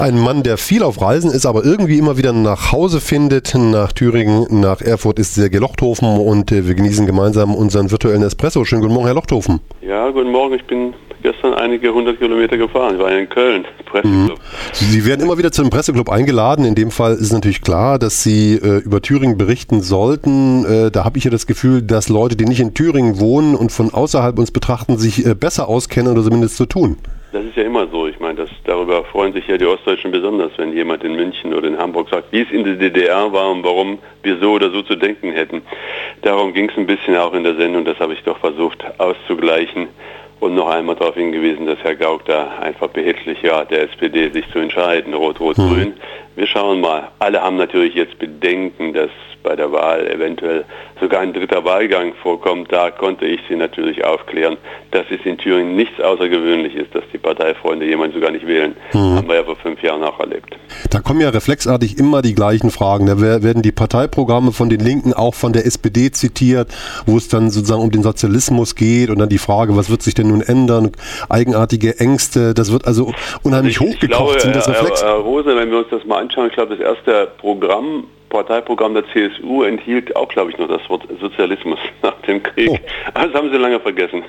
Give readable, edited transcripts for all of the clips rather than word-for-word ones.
Ein Mann, der viel auf Reisen ist, aber irgendwie immer wieder nach Hause findet. Nach Thüringen, nach Erfurt ist Sergej Lochthofen und wir genießen gemeinsam unseren virtuellen Espresso. Schönen guten Morgen, Herr Lochthofen. Ja, guten Morgen. Ich bin gestern einige 100 Kilometer gefahren. Ich war in Köln, Presseclub. Sie werden immer wieder zu einem Presseclub eingeladen. In dem Fall ist natürlich klar, dass Sie über Thüringen berichten sollten. Da habe ich ja das Gefühl, dass Leute, die nicht in Thüringen wohnen und von außerhalb uns betrachten, sich besser auskennen oder zumindest so tun. Das ist ja immer so. Ich meine, darüber freuen sich ja die Ostdeutschen besonders, wenn jemand in München oder in Hamburg sagt, wie es in der DDR war und warum wir so oder so zu denken hätten. Darum ging es ein bisschen auch in der Sendung. Das habe ich doch versucht auszugleichen und noch einmal darauf hingewiesen, dass Herr Gauck da einfach behilflich der SPD sich zu entscheiden, Rot-Rot-Grün. Wir schauen mal. Alle haben natürlich jetzt Bedenken, dass bei der Wahl eventuell sogar ein dritter Wahlgang vorkommt. Da konnte ich Sie natürlich aufklären, dass es in Thüringen nichts außergewöhnlich ist, dass die Parteifreunde jemanden sogar nicht wählen. Haben wir ja vor 5 Jahren auch erlebt. Da kommen ja reflexartig immer die gleichen Fragen. Da werden die Parteiprogramme von den Linken auch von der SPD zitiert, wo es dann sozusagen um den Sozialismus geht und dann die Frage, was wird sich denn nun ändern? Eigenartige Ängste, das wird also unheimlich hochgekocht. Ich glaube, sind das Reflex? Herr Rose, wenn wir uns das mal anschauen, ich glaube, das erste Parteiprogramm der CSU enthielt auch, glaube ich, noch das Wort Sozialismus nach dem Krieg. Oh. Das haben sie lange vergessen.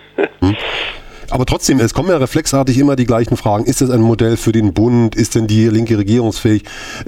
Aber trotzdem, es kommen ja reflexartig immer die gleichen Fragen. Ist das ein Modell für den Bund? Ist denn die Linke regierungsfähig?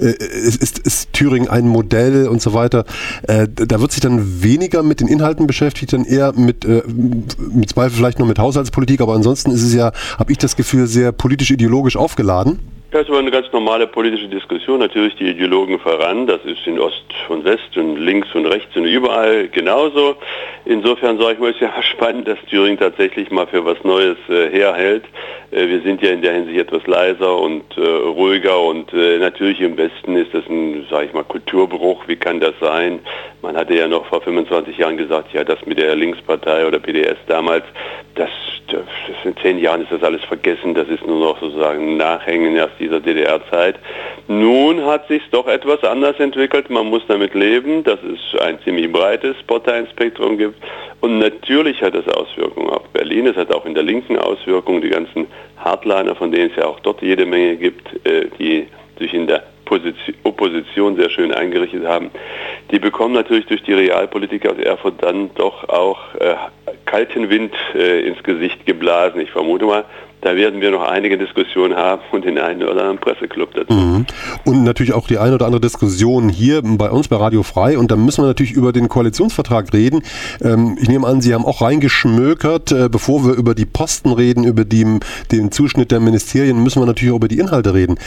Ist Thüringen ein Modell und so weiter? Da wird sich dann weniger mit den Inhalten beschäftigt, dann eher mit Zweifel vielleicht noch mit Haushaltspolitik. Aber ansonsten ist es ja, habe ich das Gefühl, sehr politisch-ideologisch aufgeladen. Das war eine ganz normale politische Diskussion, natürlich die Ideologen voran, das ist in Ost und West und links und rechts und überall genauso. Insofern sage ich mal, ist ja spannend, dass Thüringen tatsächlich mal für was Neues herhält. Wir sind ja in der Hinsicht etwas leiser und ruhiger und natürlich im Westen ist das ein, sage ich mal, Kulturbruch. Wie kann das sein? Man hatte ja noch vor 25 Jahren gesagt, ja, das mit der Linkspartei oder PDS damals, das in 10 Jahren ist das alles vergessen, das ist nur noch sozusagen Nachhängen aus dieser DDR-Zeit. Nun hat sich doch etwas anders entwickelt, man muss damit leben, dass es ein ziemlich breites Parteienspektrum gibt und natürlich hat das Auswirkungen auf Berlin, es hat auch in der Linken Auswirkungen, die ganzen Hardliner, von denen es ja auch dort jede Menge gibt, die sich in der Opposition sehr schön eingerichtet haben, die bekommen natürlich durch die Realpolitik aus Erfurt dann doch auch kalten Wind ins Gesicht geblasen. Ich vermute mal, da werden wir noch einige Diskussionen haben und den einen oder anderen Presseclub dazu. Und natürlich auch die eine oder andere Diskussion hier bei uns bei Radio Frei. Und dann müssen wir natürlich über den Koalitionsvertrag reden. Ich nehme an, Sie haben auch reingeschmökert. Bevor wir über die Posten reden, über den Zuschnitt der Ministerien, müssen wir natürlich auch über die Inhalte reden.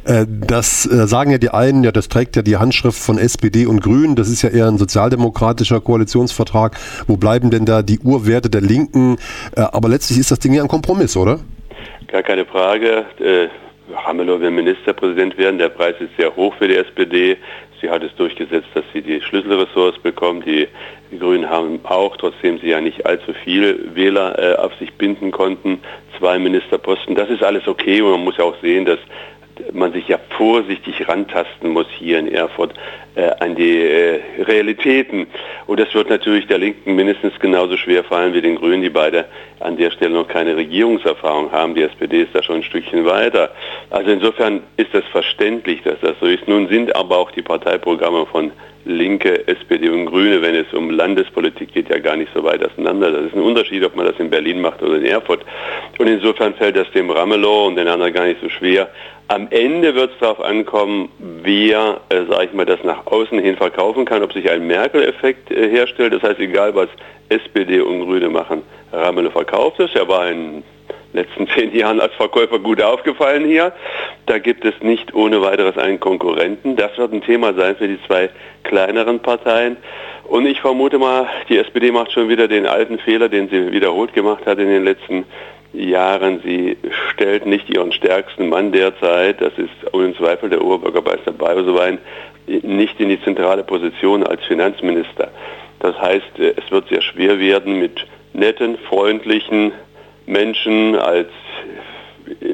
Das sagen ja die einen, ja, das trägt ja die Handschrift von SPD und Grünen. Das ist ja eher ein sozialdemokratischer Koalitionsvertrag. Wo bleiben denn da die Urwerte der Linken? Aber letztlich ist das Ding ja ein Kompromiss, oder? Gar keine Frage. Ramelow will Ministerpräsident werden. Der Preis ist sehr hoch für die SPD. Sie hat es durchgesetzt, dass sie die Schlüsselressorts bekommt. Die Grünen haben auch, trotzdem sie ja nicht allzu viel Wähler auf sich binden konnten, 2 Ministerposten. Das ist alles okay und man muss ja auch sehen, dass man sich ja vorsichtig rantasten muss hier in Erfurt an die Realitäten. Und das wird natürlich der Linken mindestens genauso schwer fallen wie den Grünen, die beide an der Stelle noch keine Regierungserfahrung haben. Die SPD ist da schon ein Stückchen weiter. Also insofern ist das verständlich, dass das so ist. Nun sind aber auch die Parteiprogramme von Linke, SPD und Grüne, wenn es um Landespolitik geht, ja gar nicht so weit auseinander. Das ist ein Unterschied, ob man das in Berlin macht oder in Erfurt. Und insofern fällt das dem Ramelow und den anderen gar nicht so schwer. Am Ende wird es darauf ankommen, wer, sage ich mal, das nach außen hin verkaufen kann, ob sich ein Merkel-Effekt herstellt. Das heißt, egal was SPD und Grüne machen, Ramelow verkauft es. Er war in letzten 10 Jahren als Verkäufer gut aufgefallen hier. Da gibt es nicht ohne weiteres einen Konkurrenten. Das wird ein Thema sein für die 2 kleineren Parteien. Und ich vermute mal, die SPD macht schon wieder den alten Fehler, den sie wiederholt gemacht hat in den letzten Jahren. Sie stellt nicht ihren stärksten Mann derzeit, das ist ohne Zweifel der Oberbürgermeister Bayersowein, nicht in die zentrale Position als Finanzminister. Das heißt, es wird sehr schwer werden mit netten, freundlichen Menschen als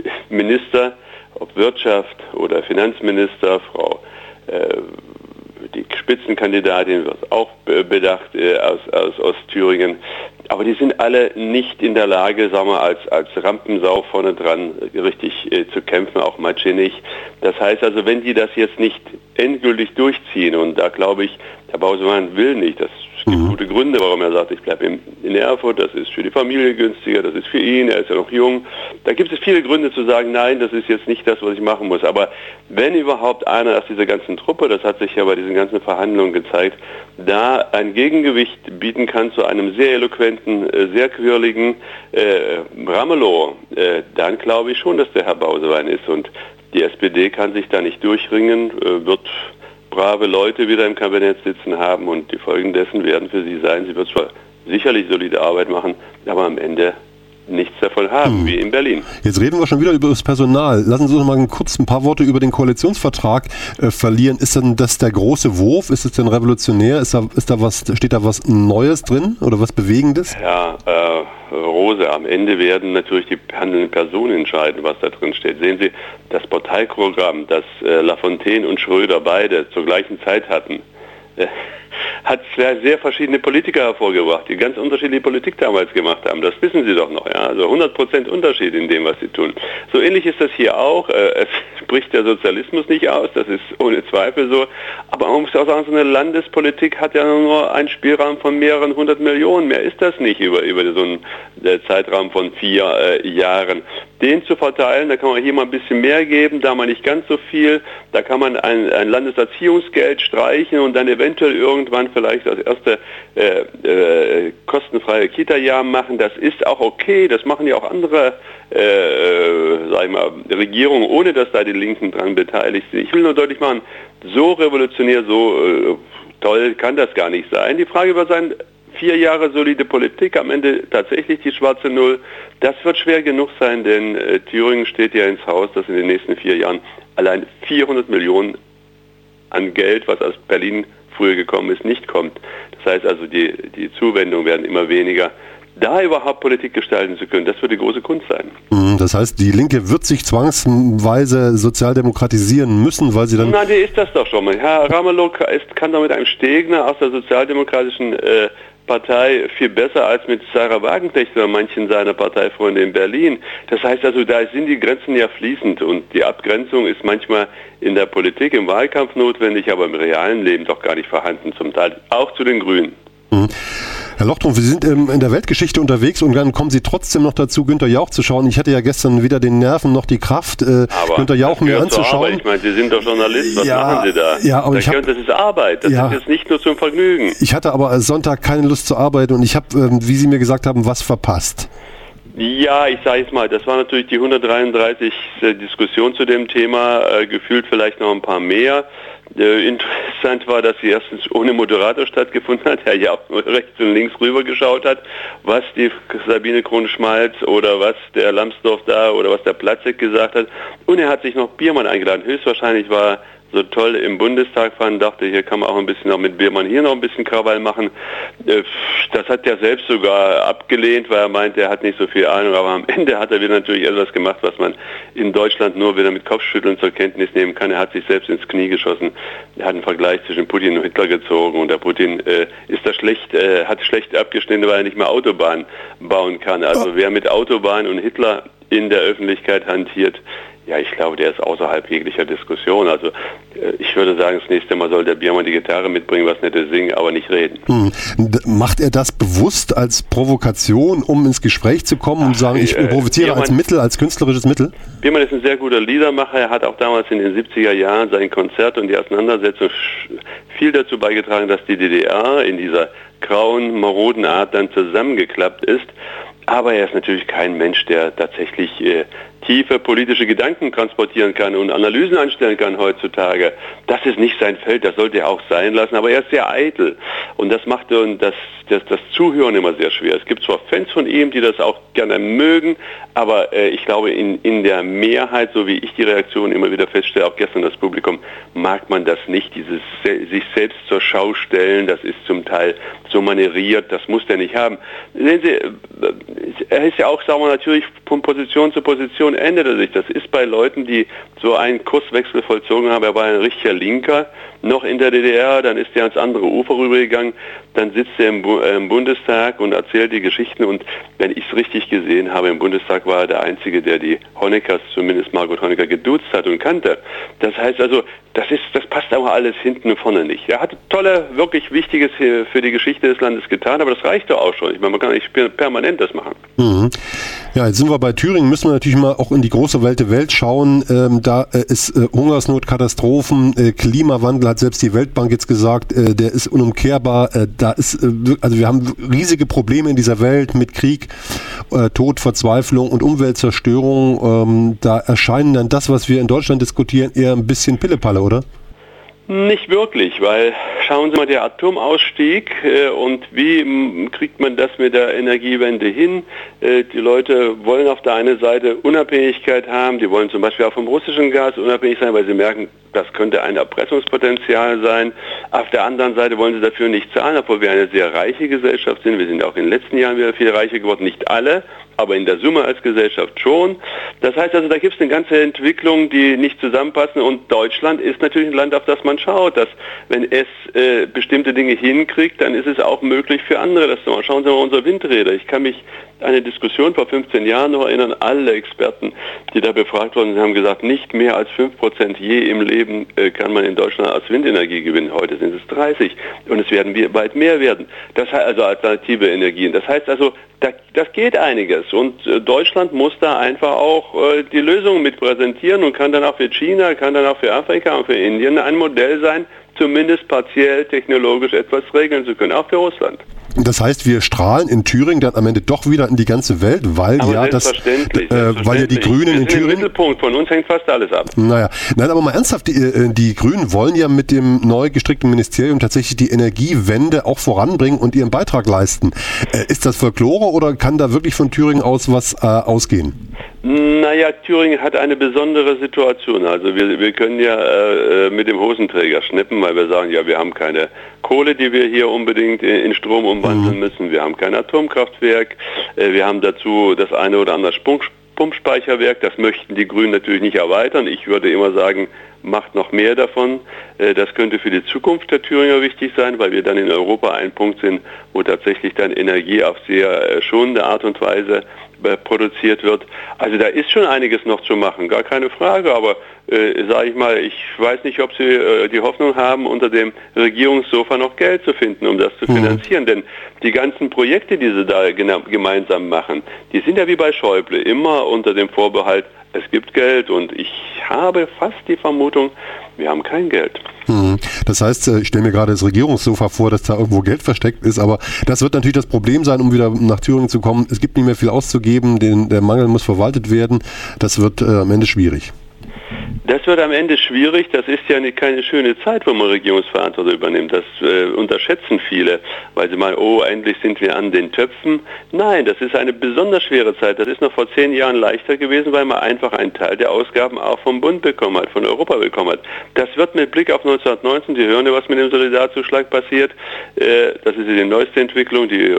Minister, ob Wirtschaft oder Finanzminister, die Spitzenkandidatin wird auch bedacht aus Ostthüringen. Aber die sind alle nicht in der Lage, sagen wir, als Rampensau vorne dran richtig zu kämpfen, auch Matsche nicht. Das heißt also, wenn die das jetzt nicht endgültig durchziehen, und da glaube ich, Herr Bausemann will nicht, es gibt gute Gründe, warum er sagt, ich bleibe in Erfurt, das ist für die Familie günstiger, das ist für ihn, er ist ja noch jung. Da gibt es viele Gründe zu sagen, nein, das ist jetzt nicht das, was ich machen muss. Aber wenn überhaupt einer aus dieser ganzen Truppe, das hat sich ja bei diesen ganzen Verhandlungen gezeigt, da ein Gegengewicht bieten kann zu einem sehr eloquenten, sehr quirligen Ramelow, dann glaube ich schon, dass der Herr Bausewein ist. Und die SPD kann sich da nicht durchringen, wird brave Leute wieder im Kabinett sitzen haben und die Folgen dessen werden für sie sein, sie wird zwar sicherlich solide Arbeit machen, aber am Ende nichts davon haben, wie in Berlin. Jetzt reden wir schon wieder über das Personal. Lassen Sie uns noch mal kurz ein paar Worte über den Koalitionsvertrag verlieren. Ist denn das der große Wurf? Ist es denn revolutionär? Steht da was Neues drin oder was Bewegendes? Ja, Rose, am Ende werden natürlich die handelnden Personen entscheiden, was da drin steht. Sehen Sie, das Parteiprogramm, das Lafontaine und Schröder beide zur gleichen Zeit hatten, hat sehr verschiedene Politiker hervorgebracht, die ganz unterschiedliche Politik damals gemacht haben. Das wissen Sie doch noch. Ja? Also 100% Unterschied in dem, was sie tun. So ähnlich ist das hier auch. Es spricht der Sozialismus nicht aus, das ist ohne Zweifel so. Aber man muss auch sagen, so eine Landespolitik hat ja nur einen Spielraum von mehreren 100 Millionen. Mehr ist das nicht über so einen Zeitraum von 4 Jahren. Den zu verteilen, da kann man hier mal ein bisschen mehr geben, da mal nicht ganz so viel. Da kann man ein Landeserziehungsgeld streichen und dann eventuell irgendwann vielleicht das erste kostenfreie Kita-Jahr machen. Das ist auch okay, das machen ja auch andere Regierungen, ohne dass da die Linken dran beteiligt sind. Ich will nur deutlich machen, so revolutionär, so toll kann das gar nicht sein. Die Frage wird sein, 4 Jahre solide Politik, am Ende tatsächlich die schwarze Null. Das wird schwer genug sein, denn Thüringen steht ja ins Haus, dass in den nächsten 4 Jahren allein 400 Millionen an Geld, was aus Berlin früher gekommen ist, nicht kommt. Das heißt also, die Zuwendungen werden immer weniger. Da überhaupt Politik gestalten zu können, das wird die große Kunst sein. Das heißt, die Linke wird sich zwangsweise sozialdemokratisieren müssen, weil sie dann... Na, die ist das doch schon mal. Herr Ramelow kann doch mit einem Stegner aus der sozialdemokratischen Partei viel besser als mit Sarah Wagenknecht oder manchen seiner Parteifreunde in Berlin. Das heißt also, da sind die Grenzen ja fließend und die Abgrenzung ist manchmal in der Politik, im Wahlkampf notwendig, aber im realen Leben doch gar nicht vorhanden, zum Teil auch zu den Grünen. Herr Lochtrumpf, Sie sind in der Weltgeschichte unterwegs und dann kommen Sie trotzdem noch dazu, Günter Jauch zu schauen. Ich hatte ja gestern weder den Nerven noch die Kraft, Günter Jauch mir anzuschauen. Ich meine, Sie sind doch Journalist, was machen Sie da? Ja, aber das ist Arbeit, das ist jetzt nicht nur zum Vergnügen. Ich hatte aber Sonntag keine Lust zu arbeiten und ich habe, wie Sie mir gesagt haben, was verpasst. Ja, ich sage jetzt mal, das war natürlich die 133. Diskussion zu dem Thema, gefühlt vielleicht noch ein paar mehr. Interessant war, dass sie erstens ohne Moderator stattgefunden hat, der ja auch nur rechts und links rüber geschaut hat, was die Sabine Krohn-Schmalz oder was der Lambsdorff da oder was der Platzek gesagt hat. Und er hat sich noch Biermann eingeladen. Höchstwahrscheinlich war so toll im Bundestag fand, dachte, hier kann man auch ein bisschen noch mit Biermann hier noch ein bisschen Krawall machen. Das hat er selbst sogar abgelehnt, weil er meinte, er hat nicht so viel Ahnung, aber am Ende hat er wieder natürlich etwas gemacht, was man in Deutschland nur wieder mit Kopfschütteln zur Kenntnis nehmen kann. Er hat sich selbst ins Knie geschossen. Er hat einen Vergleich zwischen Putin und Hitler gezogen und der Putin ist da hat schlecht abgeschnitten, weil er nicht mehr Autobahnen bauen kann. Also wer mit Autobahn und Hitler in der Öffentlichkeit hantiert, ja, ich glaube, der ist außerhalb jeglicher Diskussion. Also ich würde sagen, das nächste Mal soll der Biermann die Gitarre mitbringen, was Nettes singen, aber nicht reden. Macht er das bewusst als Provokation, um ins Gespräch zu kommen und sagen, ich provoziere Biermann, als Mittel, als künstlerisches Mittel? Biermann ist ein sehr guter Liedermacher. Er hat auch damals in den 70er Jahren sein Konzert und die Auseinandersetzung viel dazu beigetragen, dass die DDR in dieser grauen, maroden Art dann zusammengeklappt ist. Aber er ist natürlich kein Mensch, der tatsächlich tiefe politische Gedanken transportieren kann und Analysen anstellen kann heutzutage. Das ist nicht sein Feld, das sollte er auch sein lassen, aber er ist sehr eitel und das macht das Zuhören immer sehr schwer. Es gibt zwar Fans von ihm, die das auch gerne mögen, aber ich glaube in der Mehrheit, so wie ich die Reaktion immer wieder feststelle, auch gestern das Publikum, mag man das nicht, dieses sich selbst zur Schau stellen, das ist zum Teil so manieriert, das muss der nicht haben. Sehen Sie, er ist ja auch, sagen wir natürlich, von Position zu Position Diskussion änderte sich. Das ist bei Leuten, die so einen Kurswechsel vollzogen haben. Er war ein richtiger Linker, noch in der DDR, dann ist er ans andere Ufer rübergegangen, dann sitzt er im Bundestag und erzählt die Geschichten. Und wenn ich es richtig gesehen habe, im Bundestag war er der Einzige, der die Honeckers, zumindest Margot Honecker, geduzt hat und kannte. Das heißt also, das passt aber alles hinten und vorne nicht. Er hat tolle, wirklich Wichtiges für die Geschichte des Landes getan, aber das reicht doch auch schon. Ich meine, man kann nicht permanent das machen. Mhm. Ja, jetzt sind wir bei Thüringen, müssen wir natürlich mal auch in die große weite Welt schauen. Da ist Hungersnot, Katastrophen, Klimawandel, hat selbst die Weltbank jetzt gesagt, der ist unumkehrbar. Also wir haben riesige Probleme in dieser Welt mit Krieg, Tod, Verzweiflung und Umweltzerstörung. Da erscheinen dann das, was wir in Deutschland diskutieren, eher ein bisschen Pillepalle, oder? Nicht wirklich, weil schauen Sie mal, der Atomausstieg und wie kriegt man das mit der Energiewende hin? Die Leute wollen auf der einen Seite Unabhängigkeit haben, die wollen zum Beispiel auch vom russischen Gas unabhängig sein, weil sie merken, das könnte ein Erpressungspotenzial sein. Auf der anderen Seite wollen sie dafür nicht zahlen, obwohl wir eine sehr reiche Gesellschaft sind. Wir sind auch in den letzten Jahren wieder viel reicher geworden, nicht alle, aber in der Summe als Gesellschaft schon. Das heißt also, da gibt es eine ganze Entwicklung, die nicht zusammenpassen, und Deutschland ist natürlich ein Land, auf das man schaut, dass wenn es bestimmte Dinge hinkriegt, dann ist es auch möglich für andere, das zu machen. Schauen Sie mal unsere Windräder. Ich kann mich an eine Diskussion vor 15 Jahren noch erinnern, alle Experten, die da befragt wurden, haben gesagt, nicht mehr als 5% je im Leben kann man in Deutschland als Windenergie gewinnen. Heute sind es 30 und es werden weit mehr werden. Das heißt also alternative Energien. Das heißt also, das geht einiges, und Deutschland muss da einfach auch die Lösungen mit präsentieren und kann dann auch für China, kann dann auch für Afrika und für Indien ein Modell sein, zumindest partiell technologisch etwas regeln zu können, auch für Russland. Das heißt, wir strahlen in Thüringen dann am Ende doch wieder in die ganze Welt, weil aber ja weil ja die Grünen in Thüringen... Im Mittelpunkt, von uns hängt fast alles ab. Nein, aber mal ernsthaft, die Grünen wollen ja mit dem neu gestrickten Ministerium tatsächlich die Energiewende auch voranbringen und ihren Beitrag leisten. Ist das Folklore oder kann da wirklich von Thüringen aus was ausgehen? Naja, Thüringen hat eine besondere Situation. Also wir können ja mit dem Hosenträger schnippen, weil wir sagen, ja, wir haben keine Kohle, die wir hier unbedingt in Strom umwandeln müssen. Wir haben kein Atomkraftwerk. Wir haben dazu das eine oder andere Pumpspeicherwerk. Das möchten die Grünen natürlich nicht erweitern. Ich würde immer sagen, macht noch mehr davon. Das könnte für die Zukunft der Thüringer wichtig sein, weil wir dann in Europa ein Punkt sind, wo tatsächlich dann Energie auf sehr schonende Art und Weise produziert wird. Also da ist schon einiges noch zu machen, gar keine Frage, aber sage ich mal, ich weiß nicht, ob Sie die Hoffnung haben, unter dem Regierungssofa noch Geld zu finden, um das zu finanzieren, denn die ganzen Projekte, die Sie da gemeinsam machen, die sind ja wie bei Schäuble, immer unter dem Vorbehalt, es gibt Geld, und ich habe fast die Vermutung, wir haben kein Geld. Das heißt, ich stelle mir gerade das Regierungssofa vor, dass da irgendwo Geld versteckt ist, aber das wird natürlich das Problem sein, um wieder nach Thüringen zu kommen. Es gibt nicht mehr viel auszugeben, der Mangel muss verwaltet werden. Das wird am Ende schwierig. Das wird am Ende schwierig. Das ist ja keine schöne Zeit, wo man Regierungsverantwortung übernimmt. Das unterschätzen viele, weil sie meinen, oh, endlich sind wir an den Töpfen. Nein, das ist eine besonders schwere Zeit. Das ist noch vor 10 Jahren leichter gewesen, weil man einfach einen Teil der Ausgaben auch vom Bund bekommen hat, von Europa bekommen hat. Das wird mit Blick auf 1919, Sie hören ja, was mit dem Solidarzuschlag passiert. Das ist die neueste Entwicklung. Die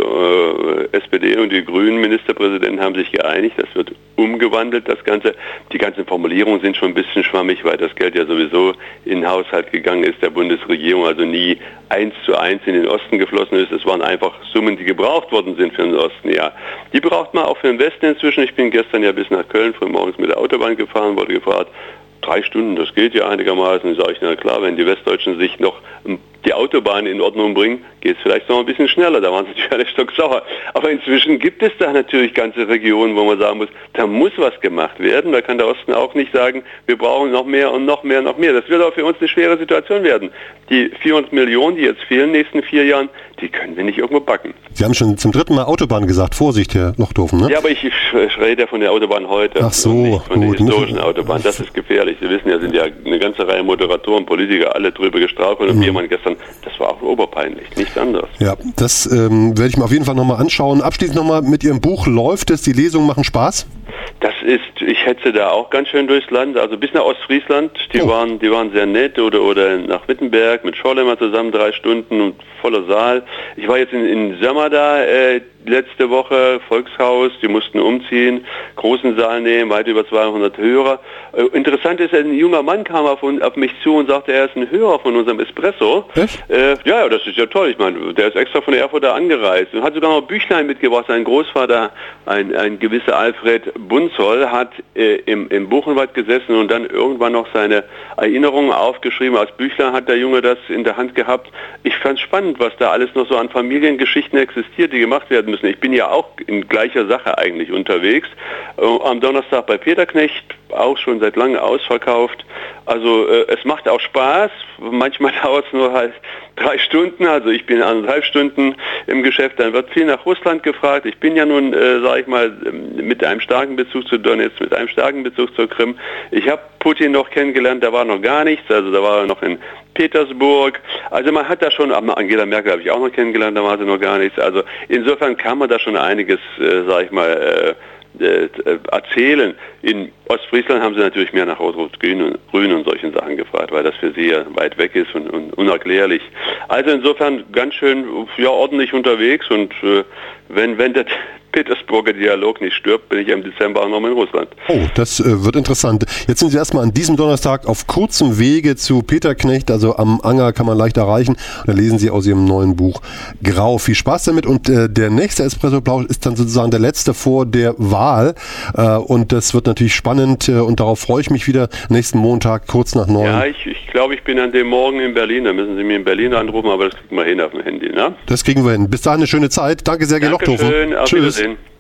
SPD und die Grünen Ministerpräsidenten haben sich geeinigt. Das wird umgewandelt, das Ganze. Die ganzen Formulierungen sind schon ein bisschen schwammig, weil das Geld ja sowieso in den Haushalt gegangen ist, der Bundesregierung, also nie 1:1 in den Osten geflossen ist. Es waren einfach Summen, die gebraucht worden sind für den Osten, ja. Die braucht man auch für den Westen inzwischen. Ich bin gestern ja bis nach Köln früh morgens mit der Autobahn gefahren, wurde gefragt, 3 Stunden, das geht ja einigermaßen. Sage ich, na klar, wenn die Westdeutschen sich noch die Autobahn in Ordnung bringen, geht es vielleicht noch ein bisschen schneller. Da waren sie natürlich alle stocksauer. Aber inzwischen gibt es da natürlich ganze Regionen, wo man sagen muss, da muss was gemacht werden. Da kann der Osten auch nicht sagen, wir brauchen noch mehr und noch mehr, noch mehr. Das wird auch für uns eine schwere Situation werden. Die 400 Millionen, die jetzt fehlen in den nächsten 4 Jahren, die können wir nicht irgendwo backen. Sie haben schon zum 3. Mal Autobahn gesagt. Vorsicht, Herr Lochdofen, ne? Ja, aber ich rede ja von der Autobahn heute. Ach so, nicht von der historischen Autobahn. Das ist gefährlich. Sie wissen ja, sind ja eine ganze Reihe Moderatoren, Politiker, alle drüber gestrauchelt, und jemand gestern, das war auch oberpeinlich, nichts anderes. Ja, das werde ich mir auf jeden Fall nochmal anschauen. Abschließend nochmal mit Ihrem Buch, läuft es? Die Lesungen machen Spaß? Das ist, ich hetze da auch ganz schön durchs Land, also bis nach Ostfriesland, die waren sehr nett, oder nach Wittenberg mit Schorlemer zusammen 3 Stunden und voller Saal. Ich war jetzt in Sömmer da, letzte Woche, Volkshaus, die mussten umziehen, großen Saal nehmen, weit über 200 Hörer. Interessant ist, ein junger Mann kam auf mich zu und sagte, er ist ein Hörer von unserem Espresso. Ja, das ist ja toll. Ich meine, der ist extra von Erfurt da angereist und hat sogar noch Büchlein mitgebracht. Sein Großvater, ein gewisser Alfred Bunzoll, hat im Buchenwald gesessen und dann irgendwann noch seine Erinnerungen aufgeschrieben. Als Büchlein hat der Junge das in der Hand gehabt. Ich fand es spannend, was da alles noch so an Familiengeschichten existiert, die gemacht werden müssen. Ich bin ja auch in gleicher Sache eigentlich unterwegs. Am Donnerstag bei Peter Knecht, auch schon seit langem ausverkauft. Also es macht auch Spaß. Manchmal dauert es nur halt 3 Stunden. Also ich bin 1,5 Stunden im Geschäft. Dann wird viel nach Russland gefragt. Ich bin ja nun, sage ich mal, mit einem starken Bezug zu Donetsk, mit einem starken Bezug zur Krim. Ich habe Putin noch kennengelernt, da war noch gar nichts. Also da war er noch in Petersburg. Also man hat da schon, Angela Merkel habe ich auch noch kennengelernt, da war sie noch gar nichts. Also insofern kann man da schon einiges, sage ich mal, erzählen. In Ostfriesland haben sie natürlich mehr nach Rot-Rot-Grün und solchen Sachen gefragt, weil das für sie ja weit weg ist und unerklärlich. Also insofern ganz schön ordentlich unterwegs und wenn der Petersburger Dialog nicht stirbt, bin ich im Dezember auch noch in Russland. Oh, das wird interessant. Jetzt sind Sie erstmal an diesem Donnerstag auf kurzem Wege zu Peter Knecht, also am Anger kann man leicht erreichen. Und da lesen Sie aus Ihrem neuen Buch Grau. Viel Spaß damit und der nächste Espresso-Plausch ist dann sozusagen der letzte vor der Wahl und das wird natürlich spannend und darauf freue ich mich wieder nächsten Montag kurz nach 9. Ja, ich glaube, ich bin an dem Morgen in Berlin, da müssen Sie mir in Berlin anrufen, aber das kriegen wir hin auf dem Handy. Ne? Das kriegen wir hin. Bis dahin eine schöne Zeit. Danke sehr, Herr Lochthofen. Dankeschön, auf Wiedersehen.